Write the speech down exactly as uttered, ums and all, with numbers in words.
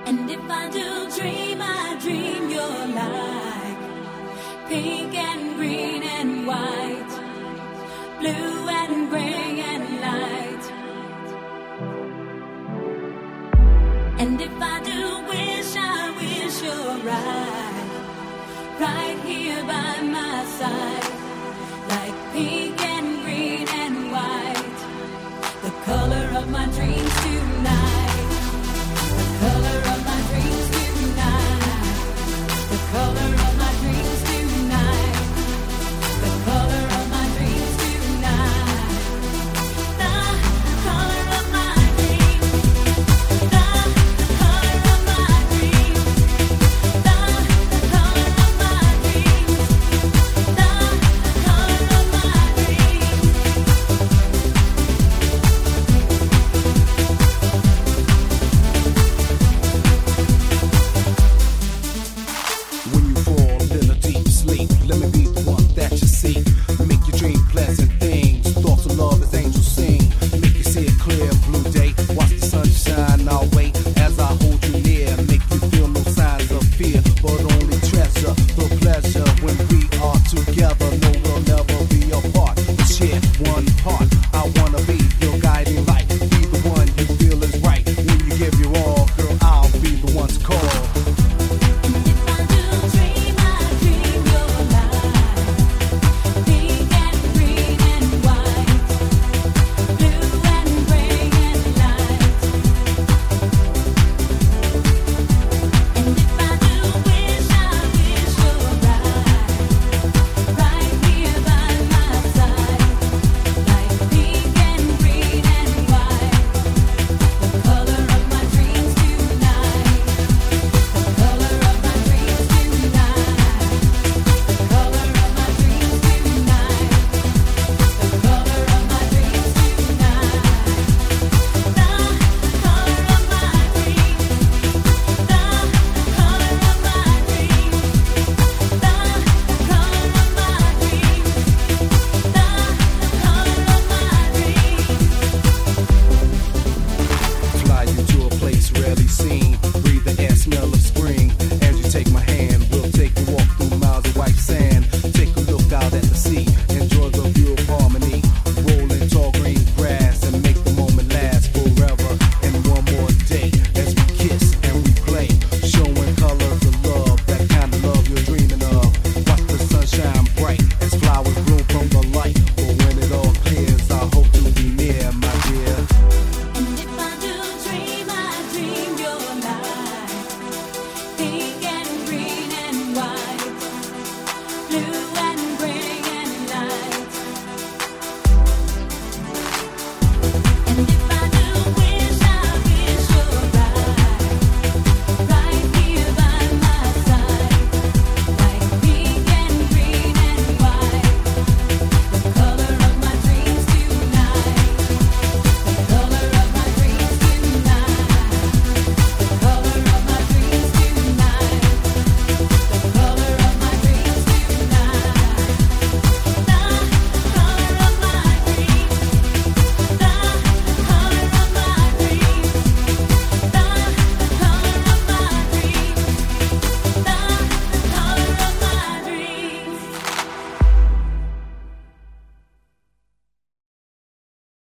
And if I do dream, I dream you're like pink and green and white, blue and gray and light. And if I do wish, I wish you're right, right here by my side, like pink and green and white, the color of my dreams tonight, the color of my dreams tonight, the color of my dreams tonight, the color of my dreams tonight, the color of my dreams, the color of my dreams, the color of my dreams, the color of my dreams. When you fall in a deep sleep, let me be the one that you see. Make your dream pleasant things. Thoughts of love as angels sing. Make you see a clear blue day. Watch the sun shine our way.